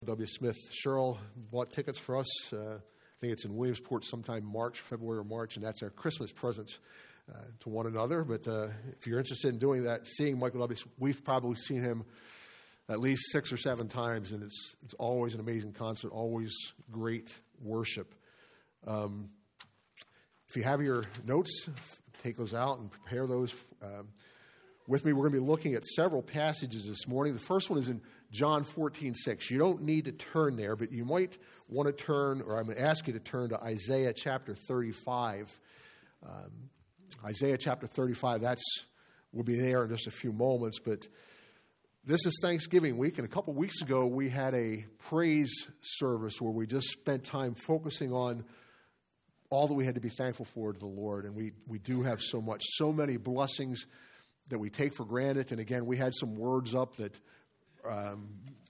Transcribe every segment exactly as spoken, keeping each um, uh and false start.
W. Smith Sherrill bought tickets for us. Uh, I think it's in Williamsport sometime March, February or March, and that's our Christmas present uh, to one another. But uh, if you're interested in doing that, seeing Michael W., we've probably seen him at least six or seven times, and it's it's always an amazing concert, always great worship. Um, if you have your notes, take those out and prepare those. Um, with me, we're going to be looking at several passages this morning. The first one is in John fourteen six. You don't need to turn there, but you might want to turn, or I'm going to ask you to turn to Isaiah chapter thirty-five. Um, Isaiah chapter thirty-five, that's we'll be there in just a few moments, but this is Thanksgiving week, and a couple weeks ago we had a praise service where we just spent time focusing on all that we had to be thankful for to the Lord, and we, we do have so much, so many blessings that we take for granted. And again, we had some words up that um,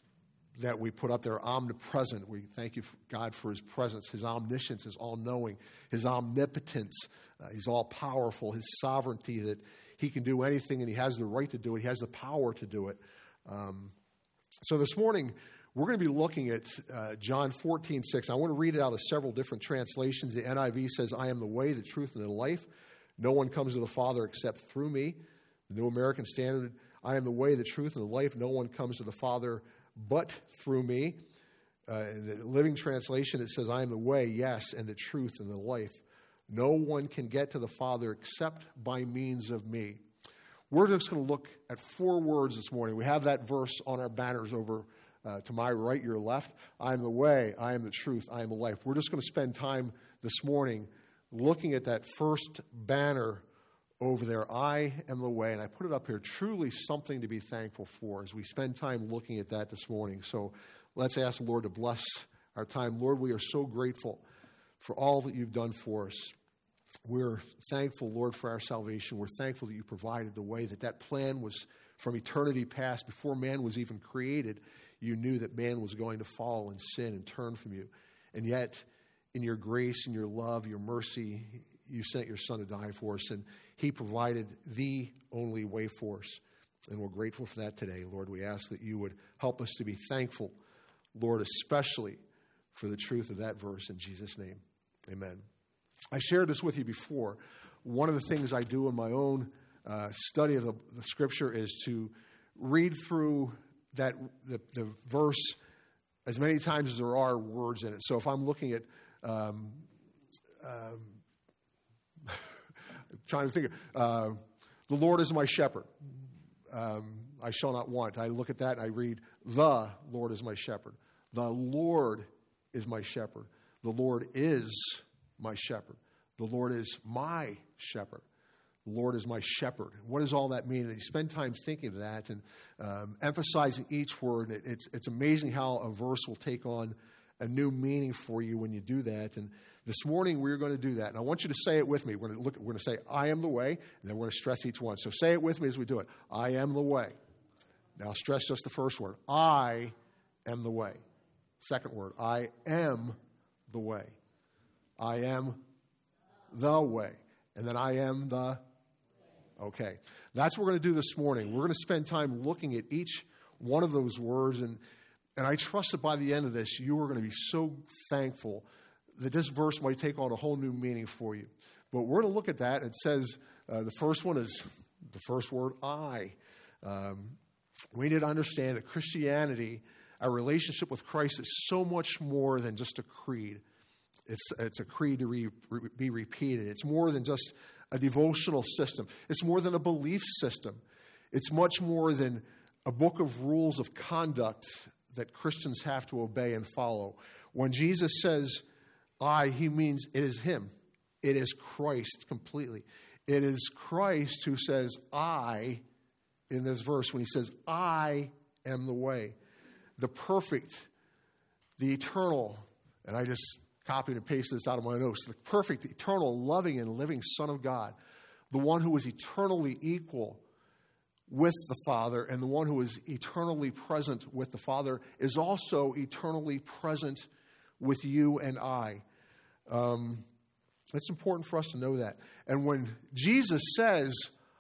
that we put up there, omnipresent. We thank you, God, for his presence, his omniscience, his all-knowing, his omnipotence. Uh, he's all-powerful, his sovereignty, that he can do anything and he has the right to do it. He has the power to do it. Um, so this morning, we're going to be looking at uh, John fourteen six. I want to read it out of several different translations. The N I V says, I am the way, the truth, and the life. No one comes to the Father except through me. The New American Standard, I am the way, the truth, and the life. No one comes to the Father but through me. Uh, in the Living Translation, it says, I am the way, yes, and the truth, and the life. No one can get to the Father except by means of me. We're just going to look at four words this morning. We have that verse on our banners over uh, to my right, your left. I am the way, I am the truth, I am the life. We're just going to spend time this morning looking at that first banner over there. I am the way, and I put it up here, truly something to be thankful for as we spend time looking at that this morning. So let's ask the Lord to bless our time. Lord, we are so grateful for all that you've done for us. We're thankful, Lord, for our salvation. We're thankful that you provided the way, that that plan was from eternity past. Before man was even created, you knew that man was going to fall and sin and turn from you. And yet, in your grace and your love, your mercy, you sent your son to die for us, and he provided the only way for us. And we're grateful for that today. Lord, we ask that you would help us to be thankful, Lord, especially for the truth of that verse in Jesus' name. Amen. I shared this with you before. One of the things I do in my own uh, study of the, the Scripture is to read through that the, the verse as many times as there are words in it. So if I'm looking at um, um, trying to think of, uh, the Lord is my shepherd. Um, I shall not want. I look at that and I read, the Lord is my shepherd. The Lord is my shepherd. The Lord is my shepherd. The Lord is my shepherd. The Lord is my shepherd. What does all that mean? And you spend time thinking of that and um, emphasizing each word. It, it's, it's amazing how a verse will take on a new meaning for you when you do that. And this morning we're going to do that. And I want you to say it with me. We're going to look. We're going to say, I am the way, and then we're going to stress each one. So say it with me as we do it. I am the way. Now stress just the first word. I am the way. Second word. I am the way. I am the way. And then I am the... Okay. That's what we're going to do this morning. We're going to spend time looking at each one of those words, and And I trust that by the end of this, you are going to be so thankful that this verse might take on a whole new meaning for you. But we're going to look at that. It says, uh, the first one is the first word, I. Um, we need to understand that Christianity, our relationship with Christ, is so much more than just a creed. It's, it's a creed to re, re, be repeated. It's more than just a devotional system. It's more than a belief system. It's much more than a book of rules of conduct that Christians have to obey and follow. When Jesus says, I, he means it is him. It is Christ completely. It is Christ who says, I, in this verse, when he says, I am the way, the perfect, the eternal, and I just copied and pasted this out of my notes, the perfect, eternal, loving, and living Son of God, the one who is eternally equal with the Father, and the one who is eternally present with the Father is also eternally present with you and I. Um, it's important for us to know that. And when Jesus says,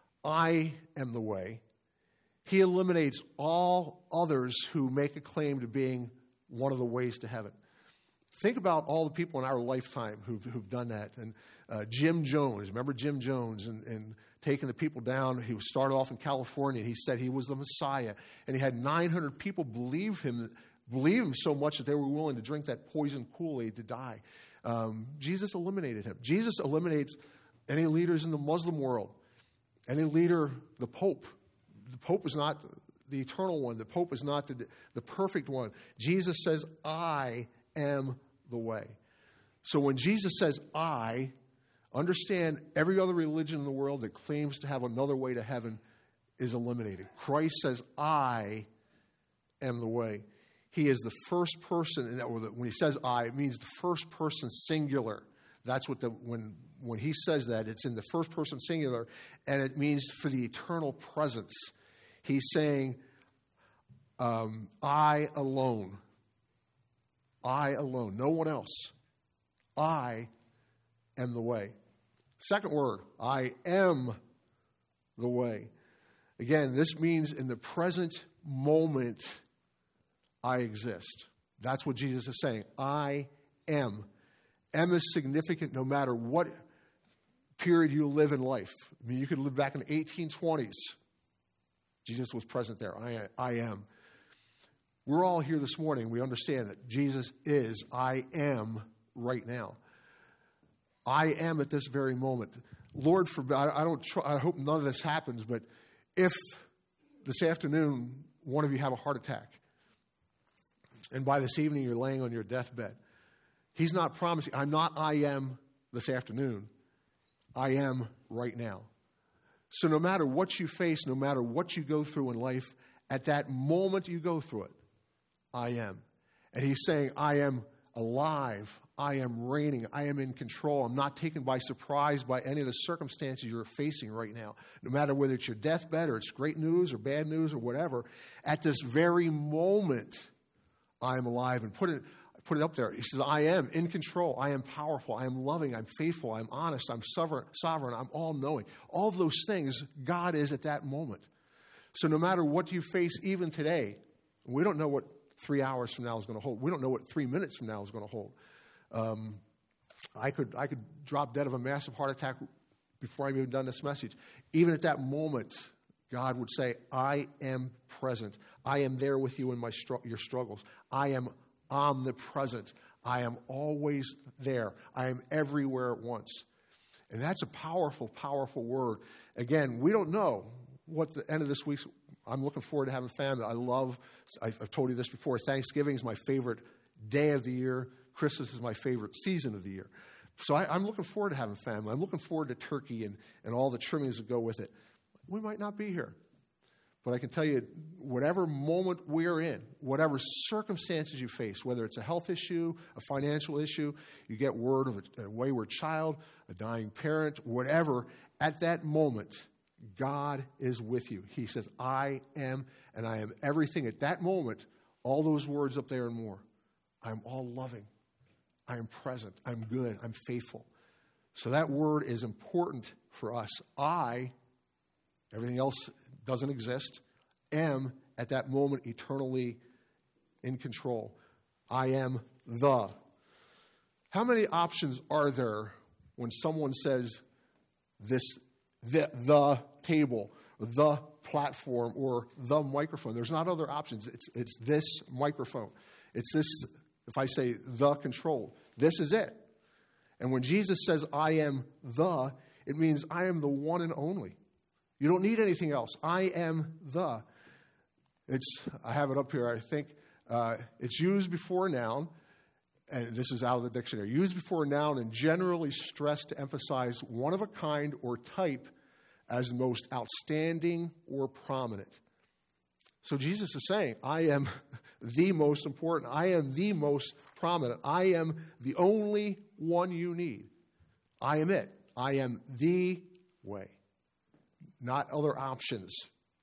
I am the way, he eliminates all others who make a claim to being one of the ways to heaven. Think about all the people in our lifetime who've, who've done that. And uh, Jim Jones, remember Jim Jones and, and taking the people down. He started off in California, and he said he was the Messiah. And he had nine hundred people believe him, believe him so much that they were willing to drink that poison Kool-Aid to die. Um, Jesus eliminated him. Jesus eliminates any leaders in the Muslim world, any leader, the Pope. The Pope is not the eternal one. The Pope is not the, the perfect one. Jesus says, I am the way. So when Jesus says, I, understand every other religion in the world that claims to have another way to heaven is eliminated. Christ says, I am the way. He is the first person, and when he says I, it means the first person singular. That's what the, when, when he says that, it's in the first person singular, and it means for the eternal presence. He's saying, um, I alone. I alone, no one else. I am the way. Second word, I am the way. Again, this means in the present moment, I exist. That's what Jesus is saying. I am. M is significant no matter what period you live in life. I mean, you could live back in the eighteen twenties. Jesus was present there. I, I am. We're all here this morning. We understand that Jesus is, I am right now. I am at this very moment. Lord forbid, I don't. Try, I hope none of this happens. But if this afternoon one of you have a heart attack, and by this evening you're laying on your deathbed, He's not promising. I'm not. I am this afternoon. I am right now. So no matter what you face, no matter what you go through in life, at that moment you go through it, I am. And He's saying, I am alive. I am reigning. I am in control. I'm not taken by surprise by any of the circumstances you're facing right now. No matter whether it's your deathbed or it's great news or bad news or whatever, at this very moment, I am alive. And put it, put it up there. He says, I am in control. I am powerful. I am loving. I'm faithful. I'm honest. I'm sovereign. sovereign I'm all-knowing. All of those things, God is at that moment. So no matter what you face even today, we don't know what three hours from now is going to hold. We don't know what three minutes from now is going to hold. Um, I could I could drop dead of a massive heart attack before I've even done this message. Even at that moment, God would say, I am present. I am there with you in my str- your struggles. I am omnipresent. I am always there. I am everywhere at once. And that's a powerful, powerful word. Again, we don't know what the end of this week's. I'm looking forward to having family. I love, I've, I've told you this before, Thanksgiving is my favorite day of the year. Christmas is my favorite season of the year. So I, I'm looking forward to having family. I'm looking forward to turkey and, and all the trimmings that go with it. We might not be here. But I can tell you, whatever moment we're in, whatever circumstances you face, whether it's a health issue, a financial issue, you get word of a, a wayward child, a dying parent, whatever, at that moment, God is with you. He says, I am, and I am everything. At that moment, all those words up there and more. I'm all loving. I am present. I'm good. I'm faithful. So that word is important for us. I, everything else doesn't exist, am at that moment eternally in control. I am the. How many options are there when someone says this, the, the table, the platform, or the microphone? There's not other options. It's, it's this microphone. It's this, if I say the control, this is it. And when Jesus says, I am the, it means I am the one and only. You don't need anything else. I am the. It's, I have it up here, I think. Uh, it's used before a noun, and this is out of the dictionary. Used before a noun and generally stressed to emphasize one of a kind or type as most outstanding or prominent. So Jesus is saying, I am the most important. I am the most prominent. I am the only one you need. I am it. I am the way. Not other options.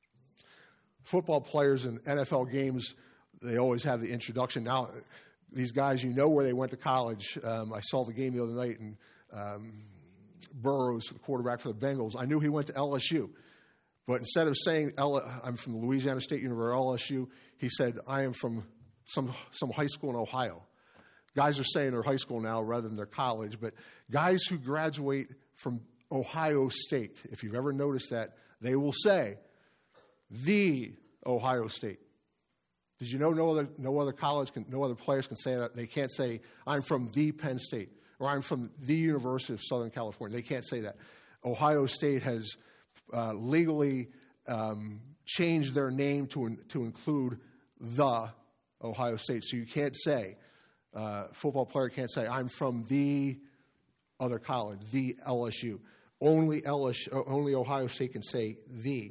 Football players in N F L games, they always have the introduction. Now, these guys, you know where they went to college. Um, I saw the game the other night, and um, Burrows, the quarterback for the Bengals, I knew he went to L S U. But instead of saying, L- I'm from Louisiana State University, L S U, he said, I am from some some high school in Ohio. Guys are saying they're high school now rather than their college, but guys who graduate from Ohio State, if you've ever noticed that, they will say, the Ohio State. Did you know no other no other college, can, no other players can say that? They can't say, I'm from the Penn State, or I'm from the University of Southern California. They can't say that. Ohio State has uh, legally um, changed their name to, to include the Ohio State. So you can't say, uh, football player can't say, I'm from the other college, the L S U. Only L S U, only Ohio State can say the.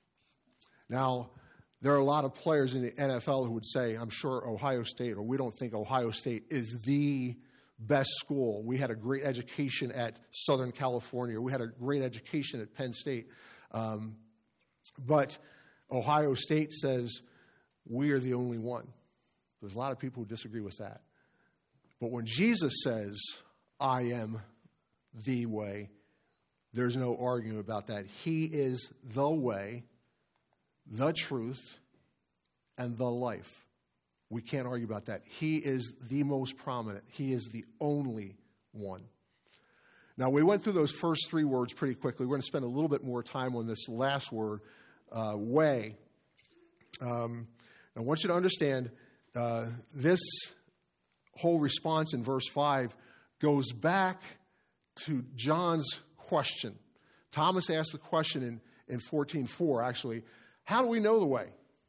Now, there are a lot of players in the N F L who would say, I'm sure Ohio State, or we don't think Ohio State is the best school. We had a great education at Southern California. We had a great education at Penn State. Um, but Ohio State says, we are the only one. There's a lot of people who disagree with that. But when Jesus says, I am the way, there's no arguing about that. He is the way, the truth, and the life. We can't argue about that. He is the most prominent. He is the only one. Now, we went through those first three words pretty quickly. We're going to spend a little bit more time on this last word, uh, way. Um, I want you to understand uh, this whole response in verse five goes back to John's question. Thomas asked the question in, in fourteen four, actually, how do we know the way?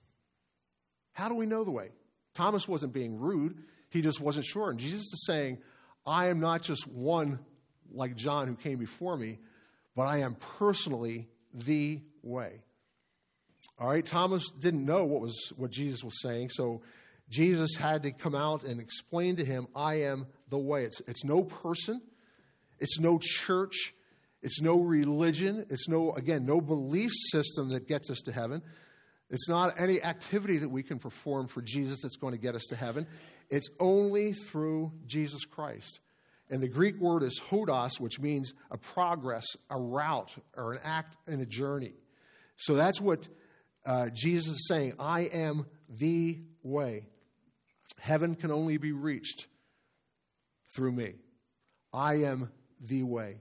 How do we know the way? Thomas wasn't being rude. He just wasn't sure. And Jesus is saying, I am not just one like John who came before me, but I am personally the way. All right, Thomas didn't know what was what Jesus was saying, so Jesus had to come out and explain to him, I am the way. It's, it's no person. It's no church. It's no religion. It's no, again, no belief system that gets us to heaven. It's not any activity that we can perform for Jesus that's going to get us to heaven. It's only through Jesus Christ. And the Greek word is hodos, which means a progress, a route, or an act in a journey. So that's what uh, Jesus is saying. I am the way. Heaven can only be reached through me. I am the way.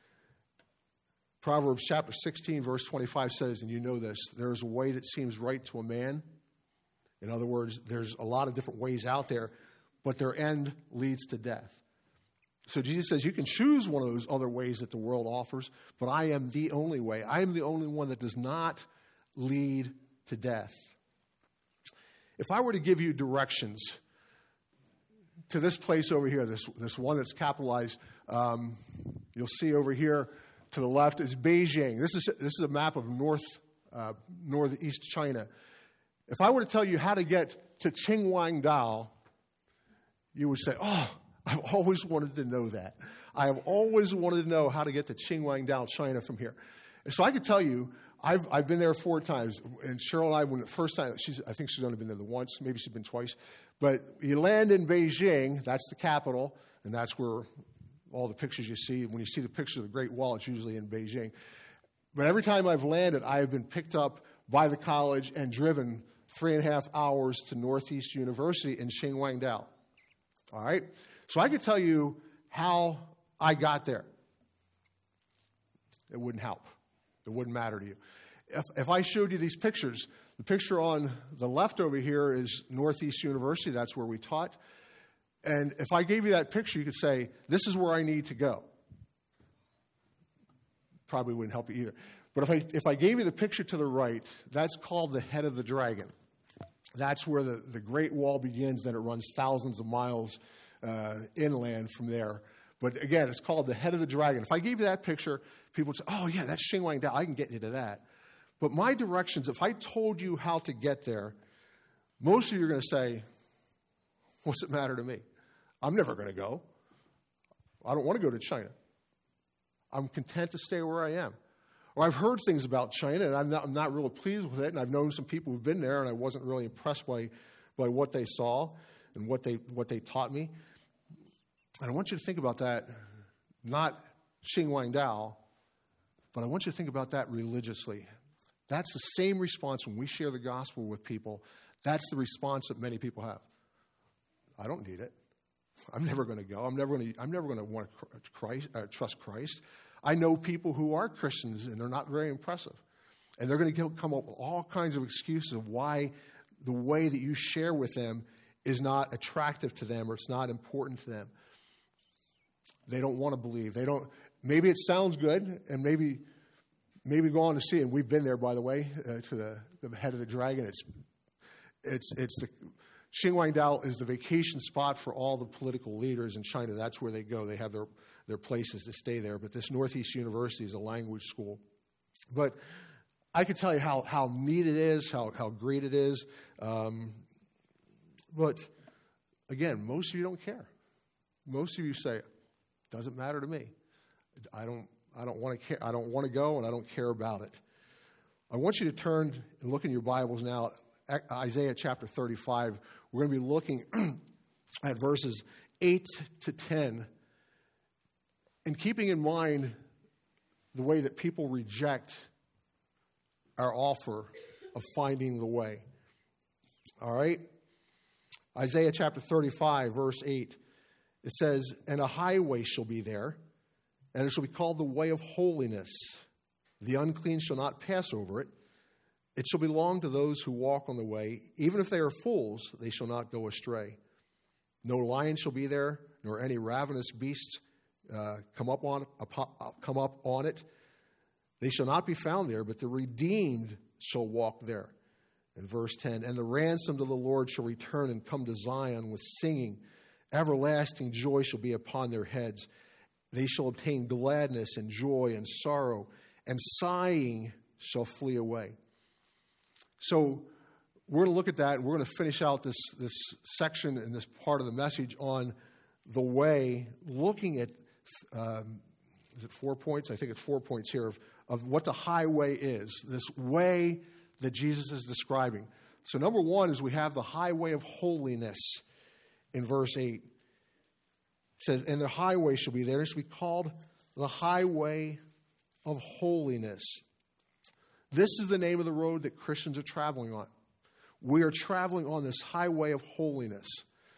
Proverbs chapter sixteen, verse twenty-five says, and you know this, there is a way that seems right to a man. In other words, there's a lot of different ways out there, but their end leads to death. So Jesus says you can choose one of those other ways that the world offers, but I am the only way. I am the only one that does not lead to death. If I were to give you directions to this place over here, this, this one that's capitalized, um, you'll see over here, to the left is Beijing. This is this is a map of north uh, northeast China. If I were to tell you how to get to Qinhuangdao, you would say, "Oh, I've always wanted to know that. I have always wanted to know how to get to Qinhuangdao, China, from here." And so I could tell you, I've I've been there four times. And Cheryl and I, when the first time, she's I think she's only been there once, maybe she's been twice. But you land in Beijing. That's the capital, and that's where all the pictures you see. When you see the picture of the Great Wall, it's usually in Beijing. But every time I've landed, I have been picked up by the college and driven three and a half hours to Northeast University in Qinhuangdao. All right? So I could tell you how I got there. It wouldn't help. It wouldn't matter to you. If, if I showed you these pictures, the picture on the left over here is Northeast University. That's where we taught. And if I gave you that picture, you could say, this is where I need to go. Probably wouldn't help you either. But if I if I gave you the picture to the right, that's called the head of the dragon. That's where the, the Great Wall begins. Then it runs thousands of miles uh, inland from there. But again, it's called the head of the dragon. If I gave you that picture, people would say, oh, yeah, that's Qinhuangdao. I can get you to that. But my directions, if I told you how to get there, most of you are going to say, what's it matter to me? I'm never going to go. I don't want to go to China. I'm content to stay where I am. Or I've heard things about China, and I'm not, I'm not really pleased with it, and I've known some people who've been there, and I wasn't really impressed by, by what they saw and what they what they taught me. And I want you to think about that, not Qinhuangdao, but I want you to think about that religiously. That's the same response when we share the gospel with people. That's the response that many people have. I don't need it. I'm never going to go. I'm never going to. I'm never going to want to Christ, uh, trust Christ. I know people who are Christians and they're not very impressive, and they're going to come up with all kinds of excuses of why the way that you share with them is not attractive to them or it's not important to them. They don't want to believe. They don't. Maybe it sounds good, and maybe maybe go on to see. And we've been there, by the way, uh, to the, the head of the dragon. It's it's it's the. Qinghuangdao is the vacation spot for all the political leaders in China. That's where they go. They have their, their places to stay there. But this Northeast University is a language school. But I could tell you how, how neat it is, how, how great it is. Um, but, again, most of you don't care. Most of you say, doesn't matter to me. I don't, I don't want to care. I don't want to go, and I don't care about it. I want you to turn and look in your Bibles now. Isaiah chapter thirty-five, we're going to be looking at verses eight to ten, and keeping in mind the way that people reject our offer of finding the way. All right? Isaiah chapter thirty-five, verse eight, it says, "And a highway shall be there, and it shall be called the way of holiness. The unclean shall not pass over it. It shall belong to those who walk on the way. Even if they are fools, they shall not go astray. No lion shall be there, nor any ravenous beast uh, come up on come up on it. They shall not be found there, but the redeemed shall walk there." In verse ten, "And the ransomed of the Lord shall return and come to Zion with singing. Everlasting joy shall be upon their heads. They shall obtain gladness and joy and sorrow, and sighing shall flee away." So we're going to look at that, and we're going to finish out this, this section and this part of the message on the way, looking at, um, is it four points? I think it's four points here of, of what the highway is, this way that Jesus is describing. So number one is we have the highway of holiness in verse eight. It says, "And the highway shall be there." It shall be called the highway of holiness. This is the name of the road that Christians are traveling on. We are traveling on this highway of holiness.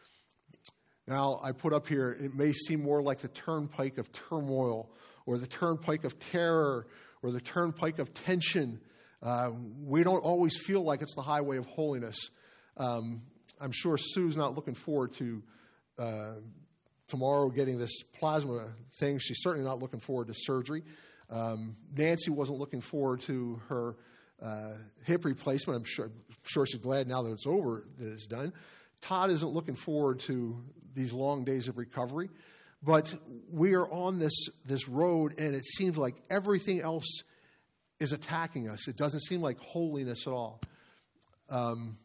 Now, I put up here, it may seem more like the turnpike of turmoil, or the turnpike of terror, or the turnpike of tension. Uh, we don't always feel like it's the highway of holiness. Um, I'm sure Sue's not looking forward to uh, tomorrow getting this plasma thing. She's certainly not looking forward to surgery. Um, Nancy wasn't looking forward to her uh, hip replacement. I'm sure, I'm sure she's glad now that it's over, that it's done. Todd isn't looking forward to these long days of recovery. But we are on this, this road, and it seems like everything else is attacking us. It doesn't seem like holiness at all. Um,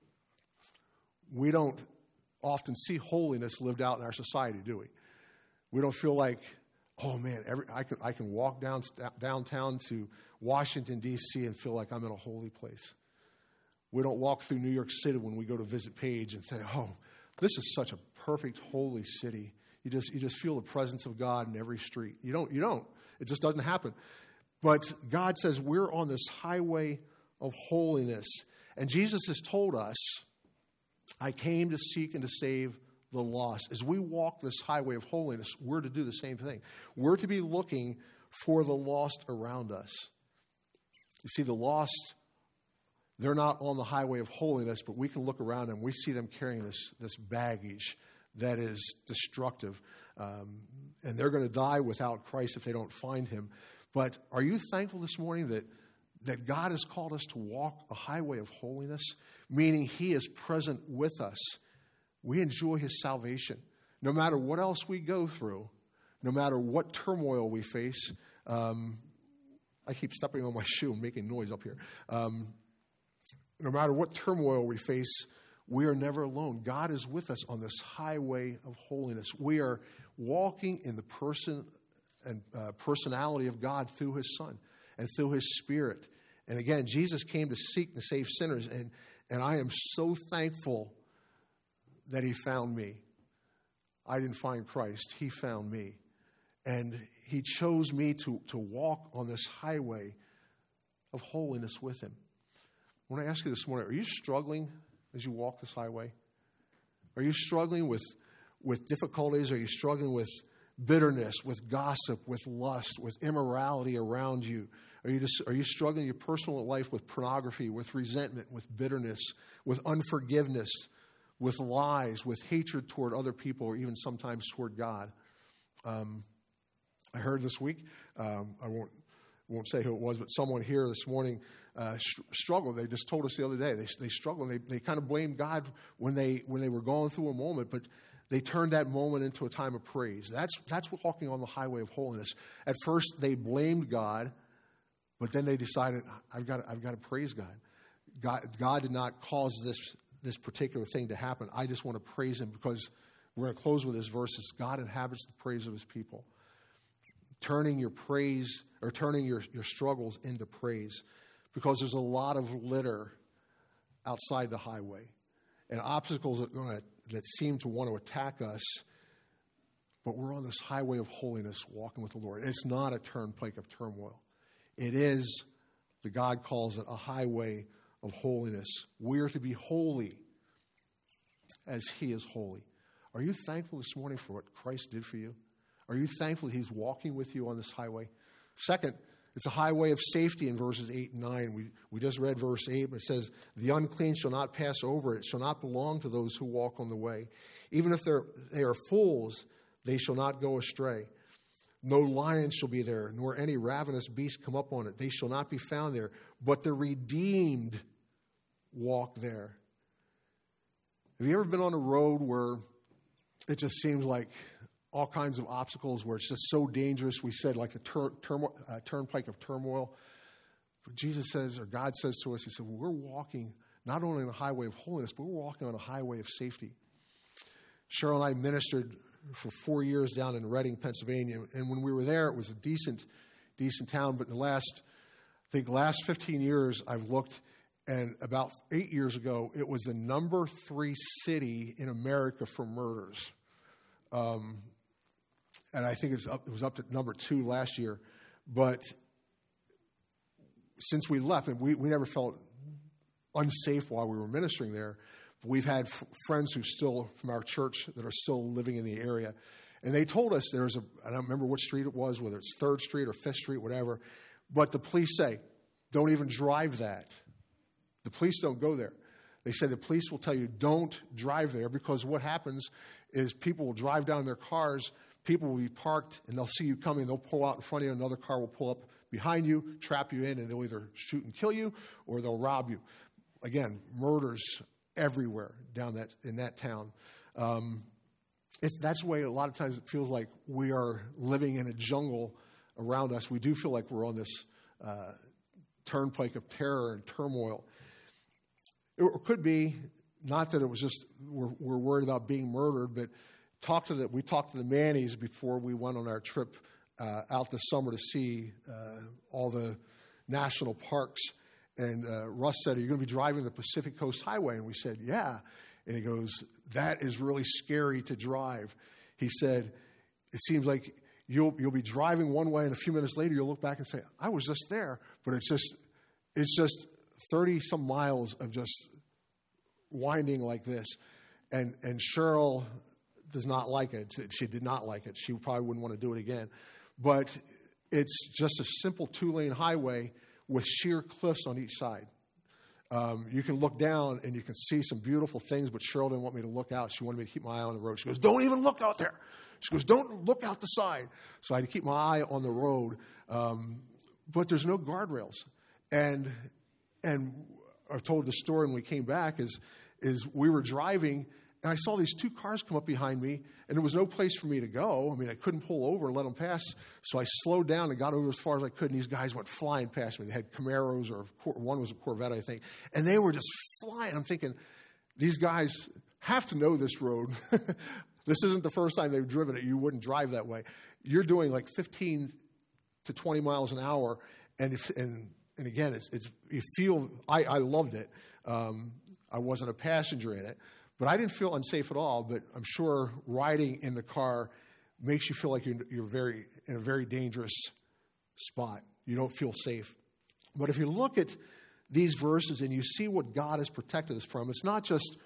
we don't often see holiness lived out in our society, do we? We don't feel like, oh man, every, I can I can walk down downtown to Washington, D C and feel like I'm in a holy place. We don't walk through New York City when we go to visit Paige and think, oh, this is such a perfect, holy city. You just you just feel the presence of God in every street. You don't. You don't. It just doesn't happen. But God says we're on this highway of holiness. And Jesus has told us, "I came to seek and to save the lost." As we walk this highway of holiness, we're to do the same thing. We're to be looking for the lost around us. You see, the lost, they're not on the highway of holiness, but we can look around and we see them carrying this, this baggage that is destructive. Um, and they're going to die without Christ if they don't find him. But are you thankful this morning that, that God has called us to walk a highway of holiness, meaning he is present with us? We enjoy his salvation. No matter what else we go through, no matter what turmoil we face. Um, I keep stepping on my shoe and making noise up here. Um, no matter what turmoil we face, we are never alone. God is with us on this highway of holiness. We are walking in the person and uh, personality of God through his Son and through his Spirit. And again, Jesus came to seek and save sinners, and, and I am so thankful that he found me. I didn't find Christ. He found me. And he chose me to, to walk on this highway of holiness with him. I want to ask you this morning, are you struggling as you walk this highway? Are you struggling with, with difficulties? Are you struggling with bitterness, with gossip, with lust, with immorality around you? Are you just, are you struggling in your personal life with pornography, with resentment, with bitterness, with unforgiveness, with lies, with hatred toward other people, or even sometimes toward God? Um, I heard this week, um, I won't won't say who it was, but someone here this morning uh, sh- struggled. They just told us the other day. They they struggled. They they kind of blamed God when they when they were going through a moment, but they turned that moment into a time of praise. That's that's walking on the highway of holiness. At first, they blamed God, but then they decided, I've got to, I've got to praise God. God. God did not cause this this particular thing to happen. I just want to praise Him, because we're going to close with this verse. God inhabits the praise of His people. Turning your praise or turning your, your struggles into praise, because there's a lot of litter outside the highway and obstacles that, are gonna, that seem to want to attack us, but we're on this highway of holiness walking with the Lord. It's not a turnpike of turmoil. It is, the God calls it, a highway of holiness. We're to be holy as He is holy. Are you thankful this morning for what Christ did for you? Are you thankful He's walking with you on this highway? Second, it's a highway of safety in verses eight and nine. We, we just read verse eight, but it says, the unclean shall not pass over it, shall not belong to those who walk on the way. Even if they're, they are fools, they shall not go astray. No lion shall be there, nor any ravenous beast come up on it. They shall not be found there, but the redeemed walk there. Have you ever been on a road where it just seems like all kinds of obstacles, where it's just so dangerous? We said like the tur- turmo- uh, turnpike of turmoil. But Jesus says, or God says to us, He said, well, we're walking not only on a highway of holiness, but we're walking on a highway of safety. Cheryl and I ministered for four years down in Reading, Pennsylvania. And when we were there, it was a decent, decent town. But in the last, I think last fifteen years, I've looked, and about eight years ago, it was the number three city in America for murders. Um, and I think it's up, it was up to number two last year. But since we left, and we, we never felt unsafe while we were ministering there, but we've had f- friends who still, from our church, that are still living in the area. And they told us there's a, I don't remember which street it was, whether it's third Street or fifth Street, whatever, but the police say, don't even drive that. The police don't go there. They said the police will tell you, don't drive there, because what happens is people will drive down their cars, people will be parked, and they'll see you coming, they'll pull out in front of you, another car will pull up behind you, trap you in, and they'll either shoot and kill you or they'll rob you. Again, murders everywhere down that in that town. Um, it's, that's the way a lot of times it feels like we are living in a jungle around us. We do feel like we're on this uh, turnpike of terror and turmoil. It could be not that it was just we're, we're worried about being murdered, but talk to the, we talked to the Mannies before we went on our trip uh, out this summer to see uh, all the national parks. And uh, Russ said, are you going to be driving the Pacific Coast Highway? And we said, yeah. And he goes, that is really scary to drive. He said, it seems like you'll you'll be driving one way, and a few minutes later you'll look back and say, I was just there. But it's just it's just thirty some miles of just winding like this. And and Cheryl does not like it. She did not like it. She probably wouldn't want to do it again. But it's just a simple two-lane highway with sheer cliffs on each side. Um, you can look down and you can see some beautiful things, but Cheryl didn't want me to look out. She wanted me to keep my eye on the road. She goes, don't even look out there. She goes, don't look out the side. So I had to keep my eye on the road. Um, but there's no guardrails. And and I told the story when we came back is, is we were driving, and I saw these two cars come up behind me, and there was no place for me to go. I mean, I couldn't pull over and let them pass. So I slowed down and got over as far as I could, and these guys went flying past me. They had Camaros, or one was a Corvette, I think. And they were just flying. I'm thinking, these guys have to know this road. This isn't the first time they've driven it. You wouldn't drive that way. You're doing like fifteen to twenty miles an hour, and if, and and again, it's it's you feel. I, I loved it. Um, I wasn't a passenger in it. But I didn't feel unsafe at all, but I'm sure riding in the car makes you feel like you're, you're very in a very dangerous spot. You don't feel safe. But if you look at these verses and you see what God has protected us from, it's not just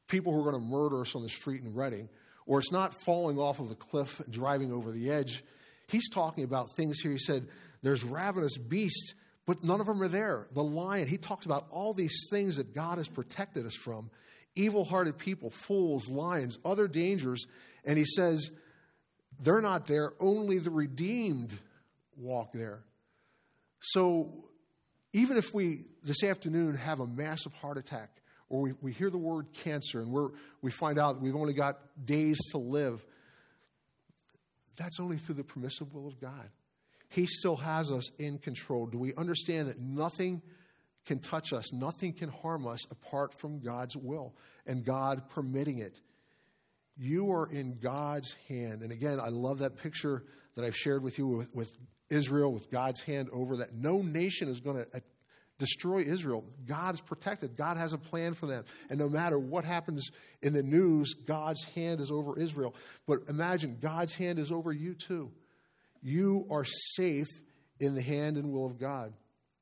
people who are going to murder us on the street in Reading, or it's not falling off of a cliff and driving over the edge. He's talking about things here. He said, there's ravenous beasts, but none of them are there. The lion, he talks about all these things that God has protected us from. Evil-hearted people, fools, lions, other dangers. And he says, they're not there. Only the redeemed walk there. So even if we, this afternoon, have a massive heart attack, or we, we hear the word cancer, and we're, we find out we've only got days to live, that's only through the permissive will of God. He still has us in control. Do we understand that nothing can touch us, nothing can harm us apart from God's will and God permitting it? You are in God's hand. And again, I love that picture that I've shared with you with, with Israel, with God's hand over that. No nation is going to destroy Israel. God's protected. God has a plan for them. And no matter what happens in the news, God's hand is over Israel. But imagine, God's hand is over you too. You are safe in the hand and will of God.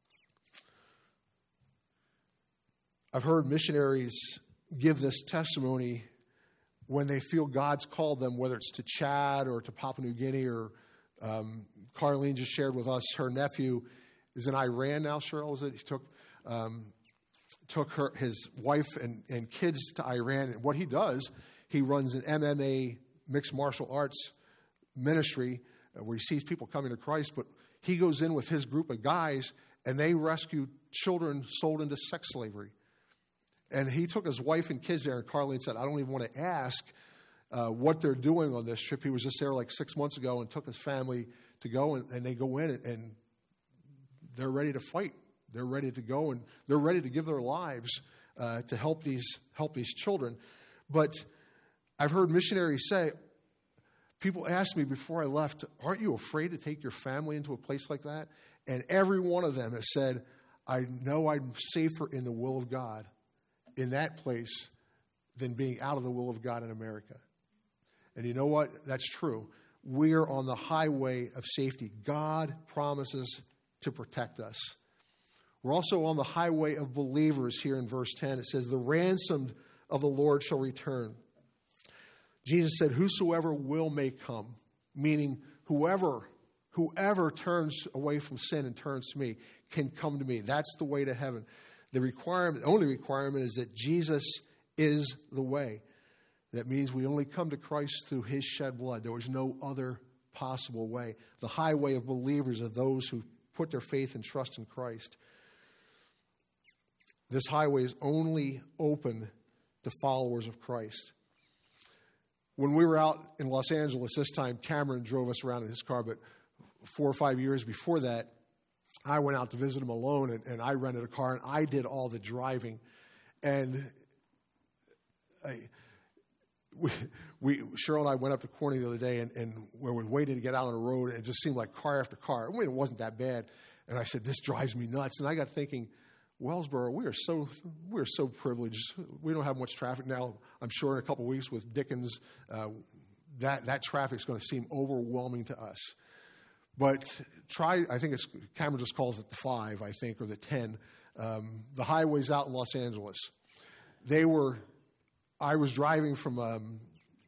I've heard missionaries give this testimony when they feel God's called them, whether it's to Chad or to Papua New Guinea, or um, Carlene just shared with us, her nephew is in Iran now, Cheryl, is it? He took um, took her his wife and, and kids to Iran. And what he does, he runs an M M A, mixed martial arts ministry, uh, where he sees people coming to Christ. But he goes in with his group of guys, and they rescue children sold into sex slavery. And he took his wife and kids there, and Carlene said, I don't even want to ask uh, what they're doing on this trip. He was just there like six months ago and took his family to go, and, and they go in, and, and they're ready to fight. They're ready to go, and they're ready to give their lives uh, to help these help these children. But I've heard missionaries say, people asked me before I left, aren't you afraid to take your family into a place like that? And every one of them has said, I know I'm safer in the will of God in that place than being out of the will of God in America. And you know what? That's true. We are on the highway of safety. God promises to protect us. We're also on the highway of believers here in verse ten. It says, the ransomed of the Lord shall return. Jesus said, whosoever will may come, meaning whoever, whoever turns away from sin and turns to me can come to me. That's the way to heaven. The requirement, the only requirement is that Jesus is the way. That means we only come to Christ through his shed blood. There was no other possible way. The highway of believers are those who put their faith and trust in Christ. This highway is only open to followers of Christ. When we were out in Los Angeles this time, Cameron drove us around in his car, but four or five years before that, I went out to visit him alone, and, and I rented a car, and I did all the driving. And I, we, we, Cheryl and I went up to Corning the other day, and, and we were waiting to get out on the road, and it just seemed like car after car. I mean, it wasn't that bad. And I said, this drives me nuts. And I got thinking, Wellsboro, we are so we are so privileged. We don't have much traffic now. I'm sure in a couple of weeks with Dickens, uh, that, that traffic is going to seem overwhelming to us. But try, I think it's, Cameron just calls it the five, I think, or the ten. Um, the highways out in Los Angeles. They were, I was driving from um,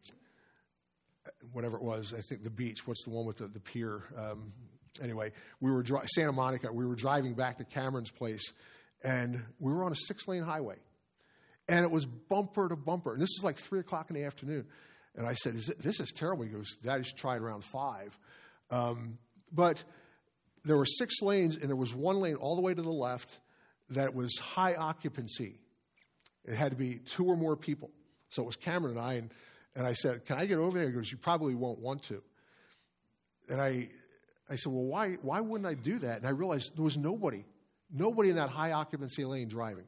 whatever it was, I think the beach. What's the one with the, the pier? Um, anyway, we were, dri- Santa Monica, we were driving back to Cameron's place, and we were on a six-lane highway. And it was bumper to bumper. And this was like three o'clock in the afternoon. And I said, is it, this is terrible. He goes, Dad, you should try it around five. Um, But there were six lanes, and there was one lane all the way to the left that was high occupancy. It had to be two or more people. So it was Cameron and I, and, and I said, can I get over there? He goes, you probably won't want to. And I I said, well, why why wouldn't I do that? And I realized there was nobody, nobody in that high occupancy lane driving.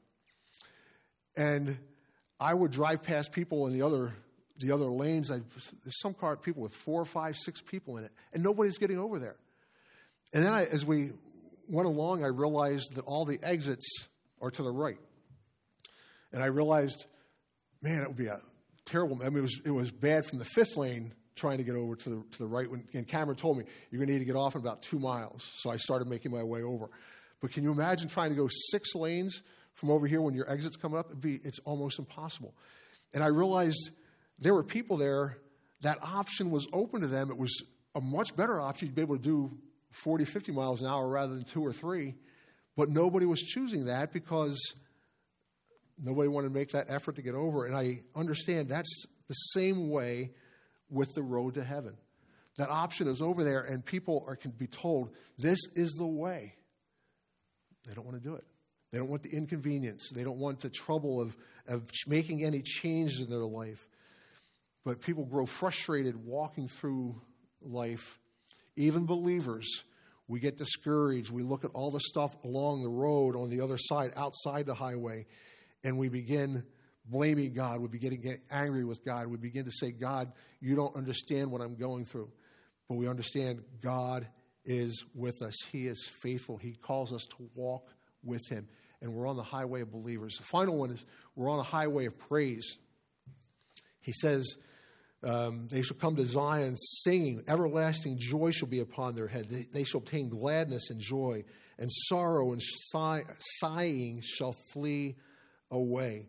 And I would drive past people in the other the other lanes. I, there's some car people with four, five, six people in it, and nobody's getting over there. And then I, as we went along, I realized that all the exits are to the right. And I realized, man, it would be a terrible, I mean, it was, it was bad from the fifth lane trying to get over to the, to the right. When, and Cameron told me, you're going to need to get off in about two miles. So I started making my way over. But can you imagine trying to go six lanes from over here when your exit's coming up? It'd be, it's almost impossible. And I realized there were people there, that option was open to them. It was a much better option to be able to do forty, fifty miles an hour rather than two or three. But nobody was choosing that because nobody wanted to make that effort to get over. And I understand that's the same way with the road to heaven. That option is over there, and people are, can be told, this is the way. They don't want to do it. They don't want the inconvenience. They don't want the trouble of, of making any changes in their life. But people grow frustrated walking through life. Even believers, we get discouraged. We look at all the stuff along the road on the other side, outside the highway, and we begin blaming God. We begin to get angry with God. We begin to say, God, you don't understand what I'm going through. But we understand God is with us. He is faithful. He calls us to walk with him. And we're on the highway of believers. The final one is we're on a highway of praise. He says, um, they shall come to Zion singing. Everlasting joy shall be upon their head. They, they shall obtain gladness and joy. And sorrow and sigh, sighing shall flee away.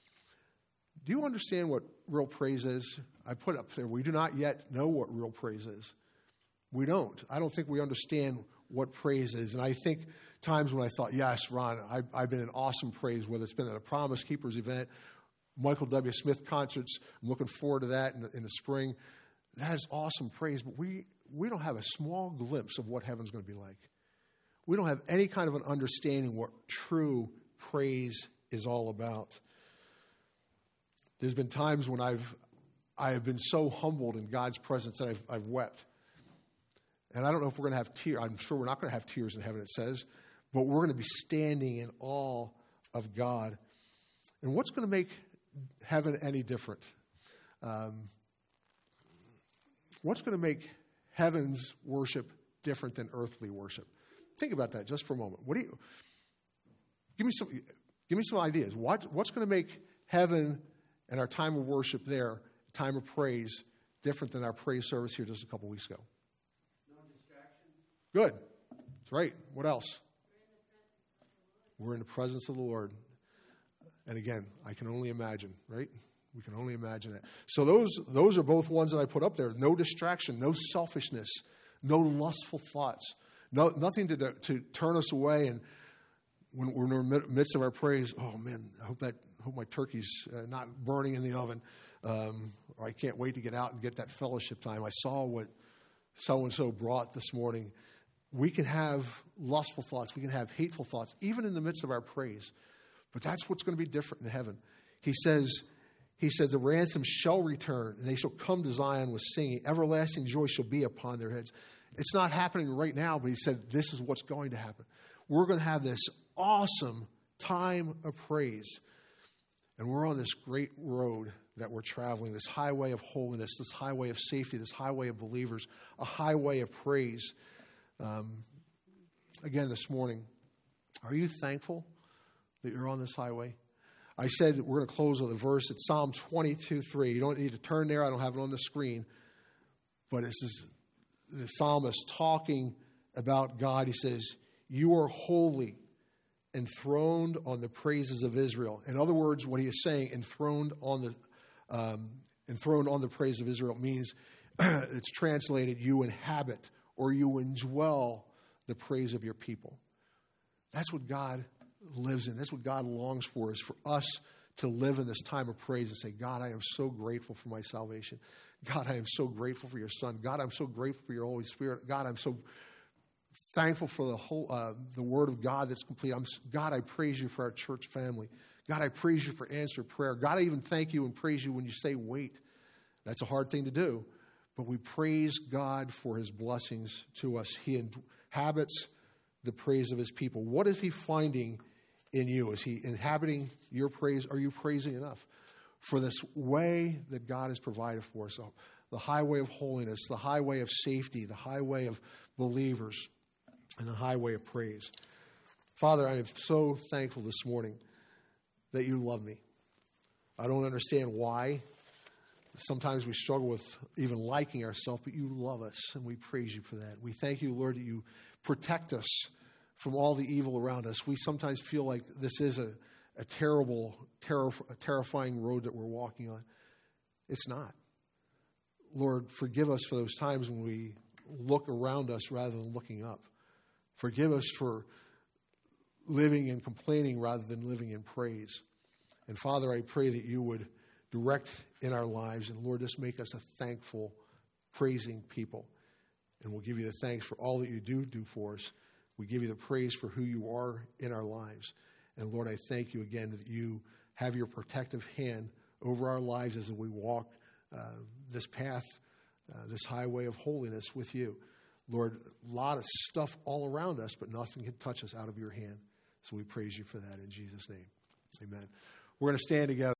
Do you understand what real praise is? I put up there, we do not yet know what real praise is. We don't. I don't think we understand what praise is. And I think times when I thought, yes, Ron, I've, I've been in awesome praise, whether it's been at a Promise Keepers event, Michael W. Smith concerts. I'm looking forward to that in the, in the spring. That is awesome praise, but we, we don't have a small glimpse of what heaven's going to be like. We don't have any kind of an understanding what true praise is all about. There's been times when I've I have been so humbled in God's presence that I've, I've wept. And I don't know if we're going to have tears. I'm sure we're not going to have tears in heaven, it says. But we're going to be standing in awe of God. And what's going to make heaven any different? Um, what's going to make heaven's worship different than earthly worship? Think about that just for a moment. What do you give me some? Give me some ideas. What what's going to make heaven and our time of worship there, time of praise, different than our praise service here just a couple weeks ago? No distractions. Good. That's right. What else? We're in the presence of the Lord. And again, I can only imagine, right? We can only imagine it. So those those are both ones that I put up there. No distraction, no selfishness, no lustful thoughts, no nothing to to turn us away. And when we're in the midst of our praise, oh man, I hope that I hope my turkey's uh, not burning in the oven, um, or I can't wait to get out and get that fellowship time. I saw what so-and-so brought this morning. We can have lustful thoughts. We can have hateful thoughts, even in the midst of our praise. But that's what's going to be different in heaven. He says, he said, the ransom shall return, and they shall come to Zion with singing. Everlasting joy shall be upon their heads. It's not happening right now, but he said, this is what's going to happen. We're going to have this awesome time of praise. And we're on this great road that we're traveling, this highway of holiness, this highway of safety, this highway of believers, a highway of praise. Um, again, this morning, are you thankful that you're on this highway? I said that we're going to close with a verse. It's Psalm twenty-two three. You don't need to turn there. I don't have it on the screen. But this is the psalmist talking about God. He says, you are holy, enthroned on the praises of Israel. In other words, what he is saying, enthroned on the um, enthroned on the praise of Israel means it's translated, you inhabit or you indwell the praise of your people. That's what God lives in. That's what God longs for, is for us to live in this time of praise and say, God, I am so grateful for my salvation. God, I am so grateful for your Son. God, I'm so grateful for your Holy Spirit. God, I'm so thankful for the whole uh, the Word of God that's complete. I'm, God, I praise you for our church family. God, I praise you for answered prayer. God, I even thank you and praise you when you say wait. That's a hard thing to do. But we praise God for his blessings to us. He inhabits the praise of his people. What is he finding in you? Is he inhabiting your praise? Are you praising enough for this way that God has provided for us? So the highway of holiness, the highway of safety, the highway of believers, and the highway of praise. Father, I am so thankful this morning that you love me. I don't understand why. Sometimes we struggle with even liking ourselves, but you love us, and we praise you for that. We thank you, Lord, that you protect us from all the evil around us. We sometimes feel like this is a, a terrible, terror, a terrifying road that we're walking on. It's not. Lord, forgive us for those times when we look around us rather than looking up. Forgive us for living in complaining rather than living in praise. And Father, I pray that you would direct in our lives, and Lord, just make us a thankful, praising people. And we'll give you the thanks for all that you do do for us. We give you the praise for who you are in our lives. And Lord, I thank you again that you have your protective hand over our lives as we walk uh, this path, uh, this highway of holiness with you. Lord, a lot of stuff all around us, but nothing can touch us out of your hand. So we praise you for that in Jesus' name. Amen. We're going to stand together.